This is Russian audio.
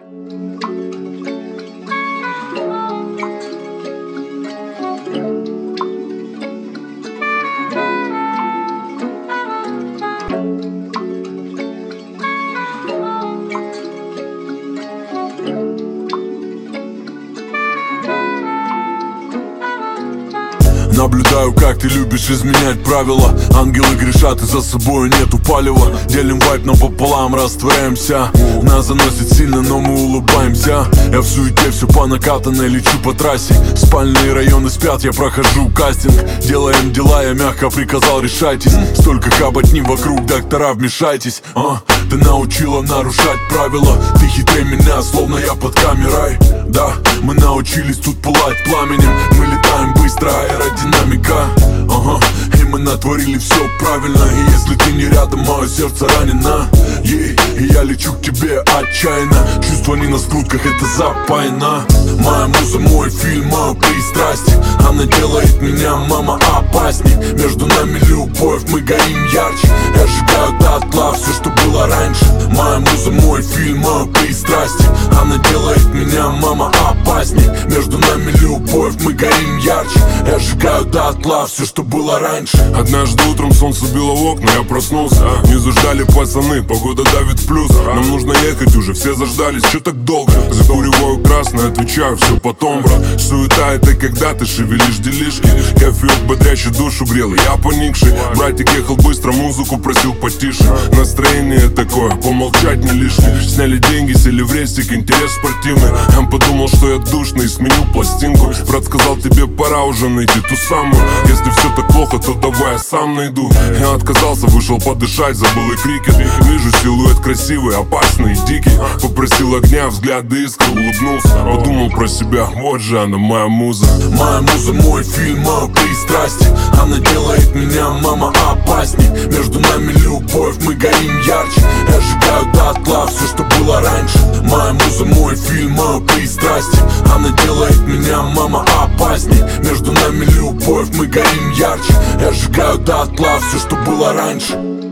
Наблюдаю, как ты любишь изменять правила. Ангелы грешат и за собой нету палева. Делим вайп напополам, растворяемся. Нас заносит сильно, но мы улыбаемся. Я в суете, все по накатанной, лечу по трассе. Спальные районы спят, я прохожу кастинг. Делаем дела, я мягко приказал, решайтесь. Столько хоботни вокруг, доктора, вмешайтесь. Ты научила нарушать правила. Ты хитрее меня, словно я под камерой. Да, мы научились тут пылать пламенем. Мы летаем быстро, аэродинамика. И мы натворили все правильно. И если ты не рядом, мое сердце ранено. И я лечу к тебе отчаянно. Чувства не на скрутках, это запаяно. Моя муза, мой фильм, мое пристрастие. Она делает меня, мама, опасней. Между нами любовь, мы горим ярче. Я сжигаю дотла все, что было раньше. Моя муза, мой фильм, мое пристрастие. Она делает меня, мама, опасней. Между нами любовь, мы горим ярче. Я сжигаю дотла все, что было раньше. Однажды утром солнце било в окна, я проснулся. Не заждали пацаны, погода давит в плюс. Нам нужно ехать уже, все заждались, чё так долго? Закуриваю красное, отвечаю, все потом, брат. Суета это когда ты шевелишь делишки. Кофеек бодрящий душу грел, я поникший. Братик ехал быстро, музыку просил потише. Настроение такое, помолчать не лишнее. Сняли деньги, сели в рейсик, интерес спортивный. Я подумал, что я душный, сменил пластинку. Брат сказал, тебе пора уже найти ту самую. Если все так плохо, то давай я сам найду. Я отказался, вышел подышать, забыл и крикет. Вижу силуэт красивый, опасный, дикий. Попросил огня, взгляды искры, улыбнулся. Подумал про себя, вот же она, моя муза. Моя муза, мой фильм, мое пристрастие. Она делает меня, мама, опасней. Между нами любовь, мы горим ярче. Я сжигаю дотла все, что было раньше. Моя муза, мой фильм, мое пристрастие. Она делает меня, мама, опасней. Между нами любовь, мы горим ярче. Я сжигаю дотла все, что было раньше.